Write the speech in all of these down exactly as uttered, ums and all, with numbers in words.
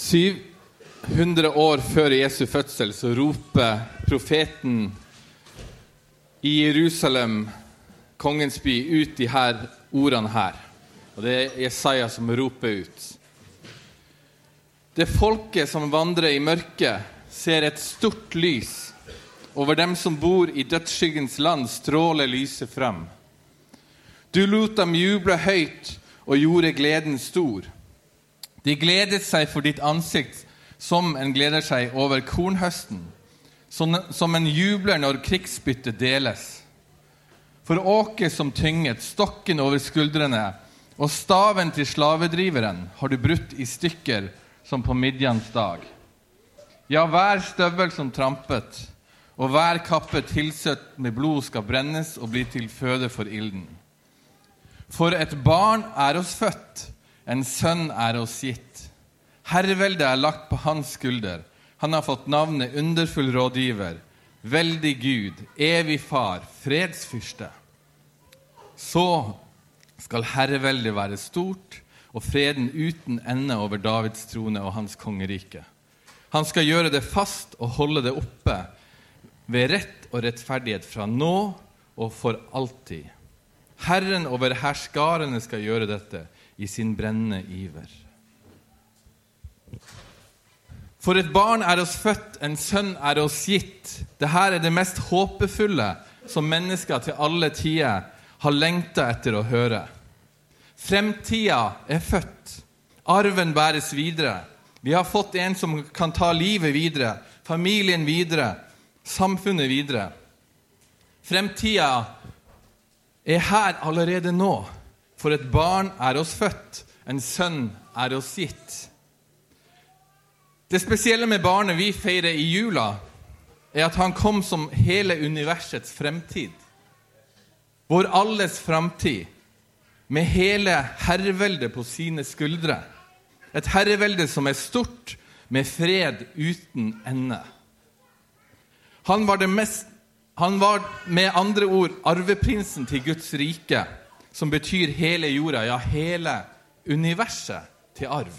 syvhundre år før Jesu fødsel så roper profeten i Jerusalem, kongens by, ut de her ordene her. Og det er Jesaja som roper ut. Det folket som vandrer i mørket ser et stort lys. Over dem som bor i dødsskyggens land stråler lyset frem. Du lot dem juble høyt og gjorde gleden stor. De gledet seg for ditt ansikt som en gleder seg over kornhøsten, som en jubler når krigsbyttet deles. For åket som tynget, stokken over skuldrene og staven til slavedriveren har du brutt i stykker som på Midjans dag. Ja, hver støvel som trampet, og hver kappe tilsøtt med blod skal brennes og bli til føde for ilden. For et barn er oss født, en sønn er oss gitt. Herreveldet er lagt på hans skulder. Han har fått navnet underfull rådgiver, veldig Gud, evig far, fredsfyrste. Så skal herreveldet være stort, og freden uten ende over Davids trone og hans kongerike. Han skal gjøre det fast og holde det oppe, ved rett og rettferdighet fra nå og for alltid. Herren over herskarene skal gjøre dette i sin brennende iver. For et barn er oss født, en sønn er oss gitt. Dette er det mest håpefulle som mennesker til alle tider har lengtet etter å høre. Fremtida er født. Arven bæres videre. Vi har fått en som kan ta livet videre, familien videre, samfunnet videre. Fremtida er her allerede nå, for et barn er oss født, en sønn er oss gitt. Det spesielle med barnet vi feirer i jula, er at han kom som hele universets fremtid. Vår alles fremtid, med hele herreveldet på sine skuldre. Et herrevelde som er stort, med fred uten ende. Han var det mest Han var med andre ord arveprinsen til Guds rike, som betyr hele jorda, ja, hele universet til arv.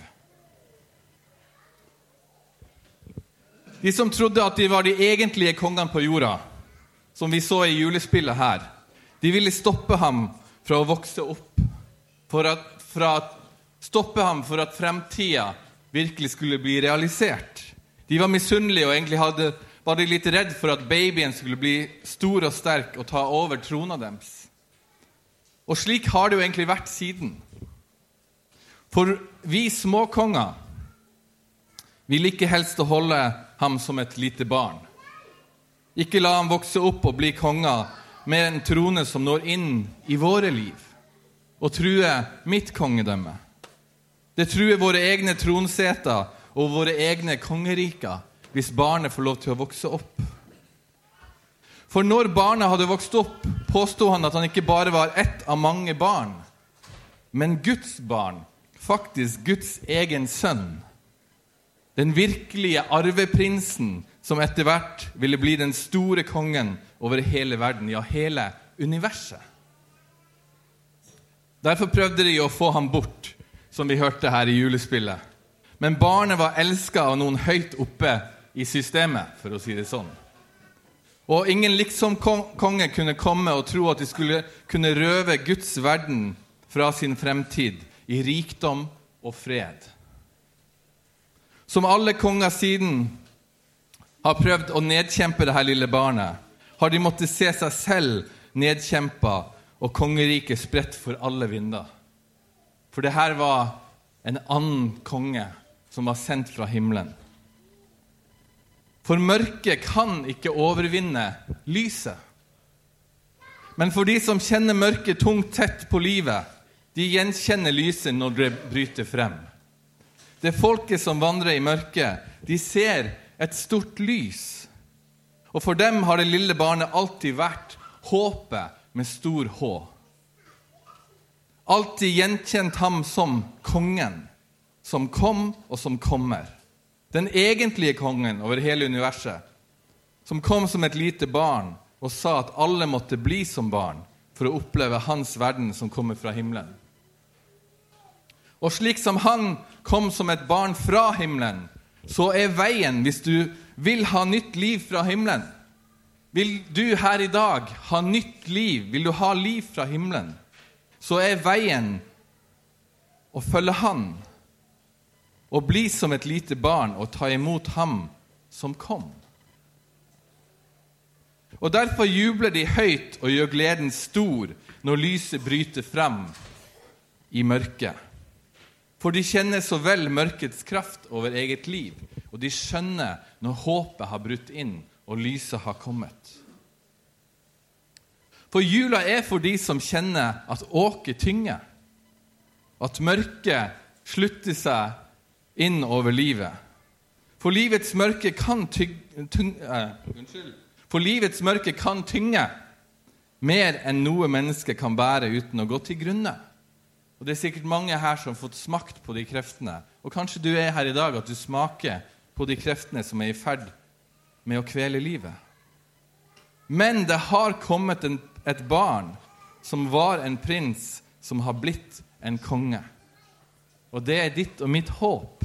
De som trodde at de var de egentlige kongene på jorda, som vi så i julespillet her, de ville stoppe ham fra å vokse opp, for at, fra at, stoppe ham for at fremtida virkelig skulle bli realisert. De var misunnelige og egentlig hadde var de litt redd for at babyen skulle bli stor og sterk og ta over trona deres. Og slik har det jo egentlig vært siden. For vi småkonger vil ikke helst å holde ham som et lite barn. Ikke la ham vokse opp og bli konger med en trone som når inn i våre liv og true mitt kongedømme. Det truer våre egne tronseter og våre egne kongeriker hvis barnet får lov til å vokse opp. For når barnet hadde vokst opp, påstod han at han ikke bare var ett av mange barn, men Guds barn, faktisk Guds egen sønn. Den virkelige arveprinsen som etter hvert ville bli den store kongen over hele verden, ja, hele universet. Derfor prøvde de å få ham bort, som vi hørte her i julespillet. Men barnet var elsket av noen høyt oppe i systemet, for å si det sånn. Og ingen liksom konge kunne komme og tro at de skulle kunne røve Guds verden fra sin fremtid i rikdom og fred. Som alle konger siden har prøvd å nedkjempe det her lille barnet, har de måttet se seg selv nedkjempet og kongeriket spredt for alle vinder. For det her var en annen konge som var sendt fra himmelen. For mørket kan ikke overvinne lyset. Men for de som kjenner mørket tungt tett på livet, de gjenkjenner lyset når det bryter frem. Det folket som vandrer i mørket, de ser et stort lys. Og for dem har det lille barnet alltid vært håpet med stor H. Alltid gjenkjent ham som kongen, som kom og som kommer. Den egentlige kongen over hele universet, som kom som et lite barn og sa at alle måtte bli som barn for å oppleve hans verden som kommer fra himmelen. Og slik som han kom som et barn fra himmelen, så er veien, hvis du vil ha nytt liv fra himmelen, vil du her i dag ha nytt liv, vil du ha liv fra himmelen, så er veien å følge han, og bli som et lite barn og ta imot ham som kom. Og derfor jubler de høyt og gjør gleden stor når lyset bryter frem i mørket. For de kjenner så vel mørkets kraft over eget liv, og de skjønner når håpet har brutt inn og lyset har kommet. For jula er for de som kjenner at åket tynger, at mørket slutter seg inn over livet. For livets mørke kan tynge, tynge uh, unnskyld. For livets mørke kan tynge mer enn noe menneske kan bære uten å gå til grunne. Og det er sikkert mange her som har fått smakt på de kreftene. Og kanskje du er her i dag at du smaker på de kreftene som er i ferd med å kvele livet. Men det har kommet en, et barn som var en prins som har blitt en konge. Og det er ditt og mitt håp.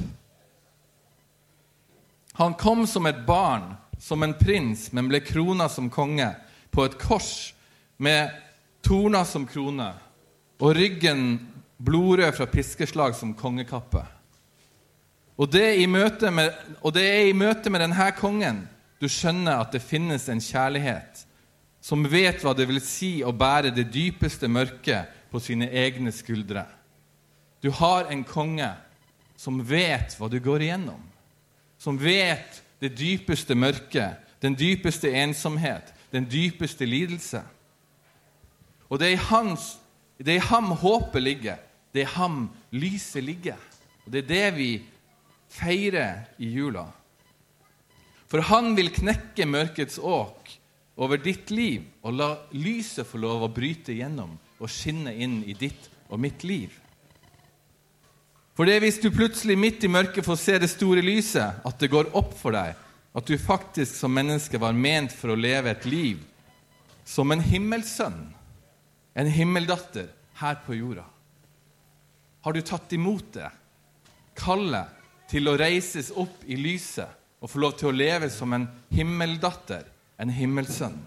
Han kom som et barn, som en prins, men ble krona som konge på et kors med torner som krone, og ryggen blodrød fra piskeslag som kongekappe. Og det, i møte med, og det er i møte med denne kongen du skjønner at det finnes en kjærlighet som vet hva det vil si å bære det dypeste mørket på sine egne skuldre. Du har en konge som vet hva du går igjennom, som vet det dypeste mørket, den dypeste ensomhet, den dypeste lidelse. Og det er i, hans, det er i ham håpet ligger, det er i ham lyset ligger. Og det er det vi feirer i jula. For han vil knekke mørkets åk over ditt liv og la lyset få lov å bryte gjennom og skinne inn i ditt og mitt liv. For det er hvis du plutselig midt i mørket får se det store lyset, at det går opp for deg, at du faktisk som menneske var ment for å leve et liv som en himmelsønn, en himmeldatter her på jorda. Har du tatt imot det? Kallet til å reises opp i lyset og få lov til å leve som en himmeldatter, en himmelsønn.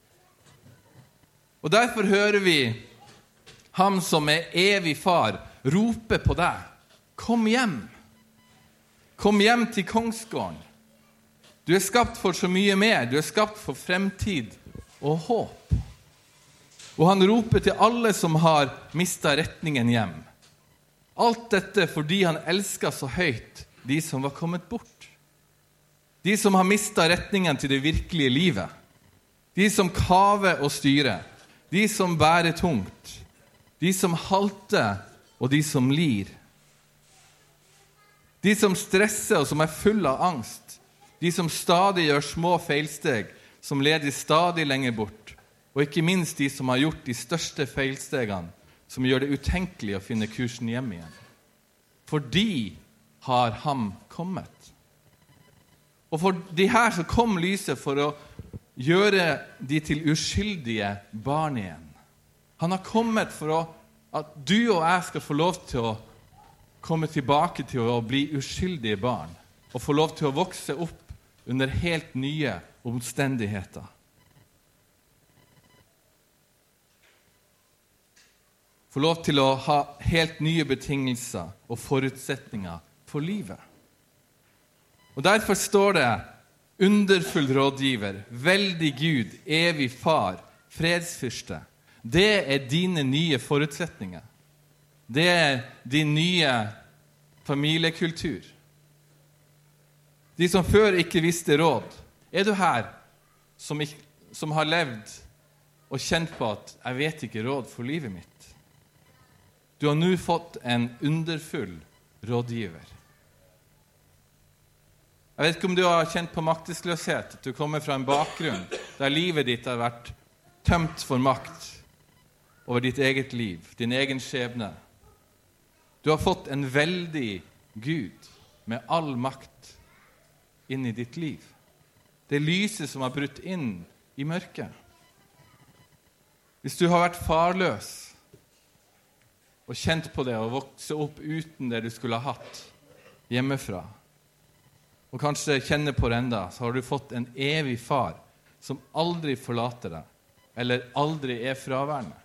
Og derfor hører vi ham som er evig far rope på deg. Kom hjem. Kom hjem til kongsgården. Du er skapt for så mye mer. Du er skapt for fremtid og håp. Og han roper til alle som har mistet retningen hjem. Alt dette fordi han elsker så høyt de som var kommet bort. De som har mistet retningen til det virkelige livet. De som kaver og styrer. De som bærer tungt. De som halter og de som lir. De som stresser og som er full av angst. De som stadig gjør små feilsteg, som leder stadig lenger bort. Og ikke minst de som har gjort de største feilstegene, som gjør det utenkelig å finne kursen hjem igjen. For de har ham kommet. Og for de her så kom lyset for å gjøre de til uskyldige barn igjen. Han har kommet for å, at du og jeg skal få lov til å komme tilbake til å bli uskyldige barn, og få lov til å vokse opp under helt nye omstendigheter. Få lov til å ha helt nye betingelser og forutsetninger for livet. Og derfor står det underfull rådgiver, veldig Gud, evig far, fredsfyrste. Det er dine nye forutsetninger. Det er din nye familiekultur. De som før ikke visste råd. Er du her som, ikke, som har levd og kjent på at jeg vet ikke råd for livet mitt? Du har nå fått en underfull rådgiver. Jeg vet ikke om du har kjent på maktesløshet, at du kommer fra en bakgrunn der livet ditt har vært tømt for makt over ditt eget liv, din egen skjebne. Du har fått en veldig Gud med all makt inn i ditt liv. Det er lyset som har brutt inn i mørket. Hvis du har vært farløs og kjent på det og vokse opp uten det du skulle ha hatt, hjemmefra, og kanskje kjenner på det enda, så har du fått en evig far som aldri forlater deg, eller aldri er fraværende.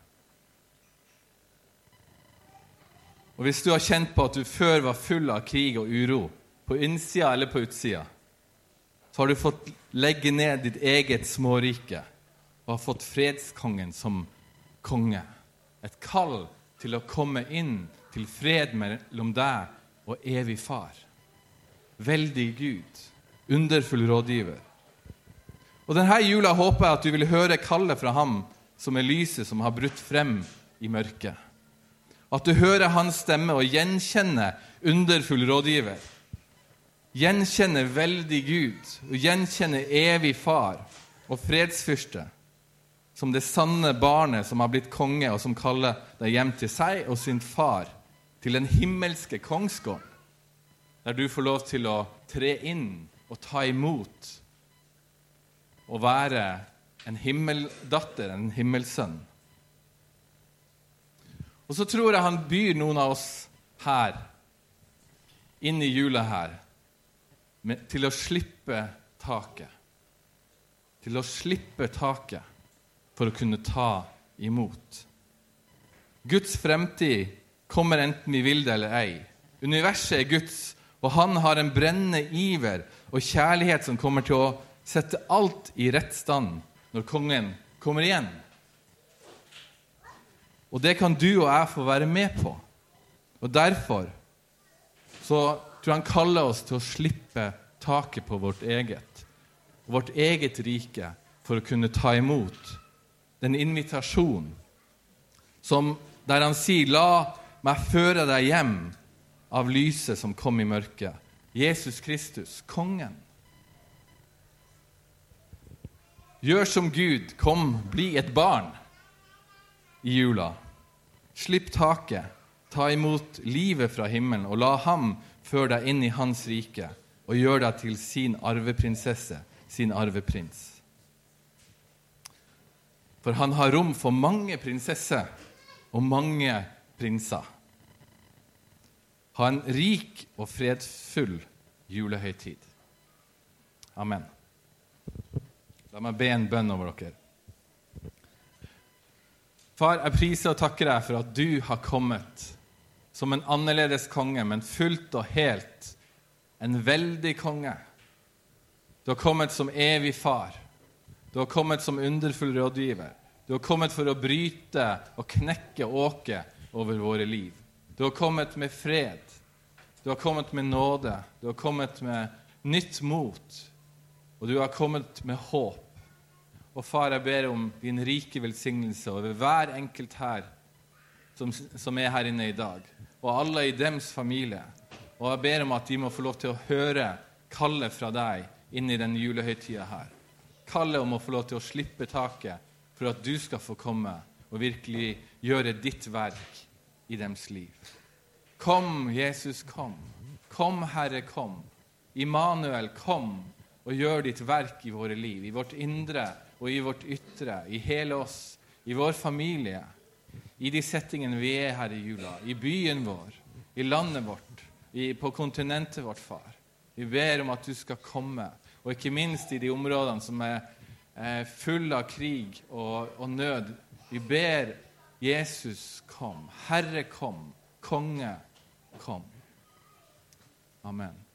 Og hvis du har kjent på at du før var full av krig og uro, på innsida eller på utsida, så har du fått legge ned ditt eget smårike, og har fått fredskongen som konge. Et kall til å komme inn til fred mellom deg og evig far. Veldig Gud, underfull rådgiver. Og denne jula håper jeg at du vil høre kallet fra ham som er lyset som har brutt frem i mørket. At du hører hans stemme og gjenkjenner underfull rådgiver. Gjenkjenner veldig Gud og gjenkjenner evig far og fredsfyrste som det sanne barnet som har blitt konge og som kaller deg hjem til seg og sin far til den himmelske kongsgården, der du får lov til å tre inn og ta imot og være en himmeldatter, en himmelsønn. Og så tror jeg han byr noen av oss her, inn i jula her, med, til å slippe taket. Til å slippe taket for å kunne ta imot. Guds fremtid kommer enten vi vil det eller ei. Universet er Guds, og han har en brennende iver og kjærlighet som kommer til å sette alt i rett stand når kongen kommer igjen. Og det kan du og jeg få være med på. Og derfor så tror jeg han kaller oss til å slippe taket på vårt eget, vårt eget rike, for å kunne ta imot den invitasjonen som, der han sier, la meg føre deg hjem av lyset som kom i mørket. Jesus Kristus, kongen. Gjør som Gud, kom, bli et barn i jula. Slipp taket, ta imot livet fra himmelen, og la ham føre deg inn i hans rike, og gjør deg til sin arveprinsesse, sin arveprins. For han har rom for mange prinsesser og mange prinser. Ha en rik og fredfull julehøytid. Amen. La meg be en bønn over dere. Far, jeg priser og takker deg for at du har kommet som en annerledes konge, men fullt og helt en veldig konge. Du har kommet som evig far. Du har kommet som underfull rådgiver. Du har kommet for å bryte og knekke åket over våre liv. Du har kommet med fred. Du har kommet med nåde. Du har kommet med nytt mot. Og du har kommet med håp. Og far, jeg ber om din rike velsignelse over hver enkelt her som, som er her inne i dag, og alle i dems familie. Og jeg ber om at de må få lov til å høre kallet fra deg inn i den julehøytida her. Kallet om å få lov til å slippe taket for at du skal få komme og virkelig gjøre ditt verk i dems liv. Kom, Jesus, kom. Kom, Herre, kom. Immanuel, kom og gjør ditt verk i våre liv, i vårt indre og i vårt ytre, i hele oss, i vår familie, i de settingene vi er her i jula, i byen vår, i landet vårt, i, på kontinentet vårt, far. Vi ber om at du skal komme, og ikke minst i de områdene som er eh, fulle av krig og, og nød. Vi ber Jesus, kom. Herre, kom. Konge, kom. Amen.